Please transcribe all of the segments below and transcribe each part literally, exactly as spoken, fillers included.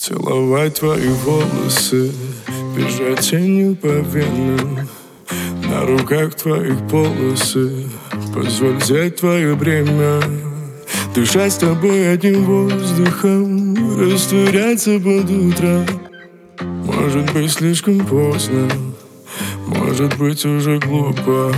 Целовать твои волосы, бежать тенью по венам, на руках твоих полосы, позволь взять твое бремя. Дышать с тобой одним воздухом, растворяться под утро. Может быть слишком поздно, может быть уже глупо.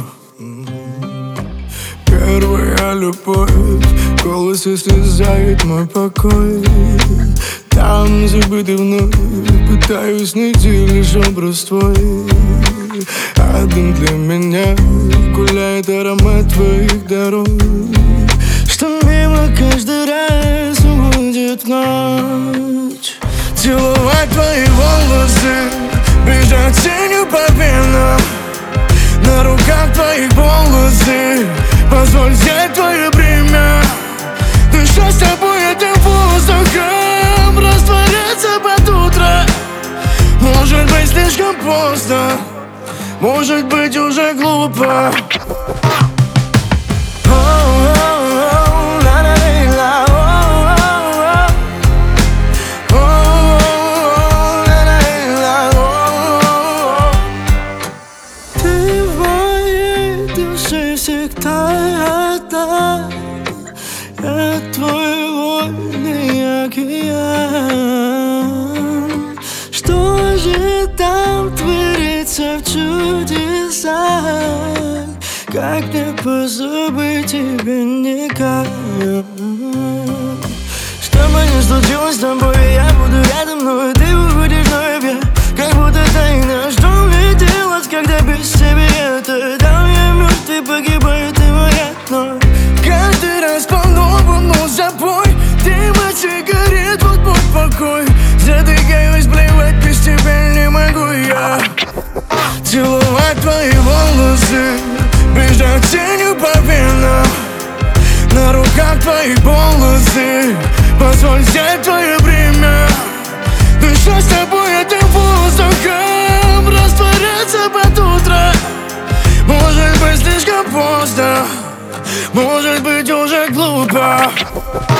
Первая любовь, голос исчезает мой покой. Там забытый вновь, пытаюсь найти лишь образ твой. Один для меня гуляет аромат твоих дорог, что мимо каждый раз уходит в ночь. Целовать твои волосы, бежать тенью по венам, на руках твоих полосы, позволь взять твое бремя. Дышать с тобой этим воздухом, растворяться под утро. Может быть слишком поздно, может быть уже глупо. Ты в моей душе всегда одна, я твой вольный океан. Что же там творится в чудесах? Как мне позабыть тебя никак? Что бы ни случилось с тобой, я буду рядом, но ты уходишь вновь. Я как будто тайна, что мне делать, когда без тебя это? Там я мертв и погибаю, ты моя вновь. Каждый раз по-новому забой, дым от сигарет, вот мой покой. Задыхаюсь, плевать, без тебя не могу я. Целовать твои волосы, бежать тенью по венам, на руках твоих полосы, позволь взять твое бремя. Дышать с тобой этим воздухом, растворяться под утро. Может быть слишком поздно, может быть уже глупо.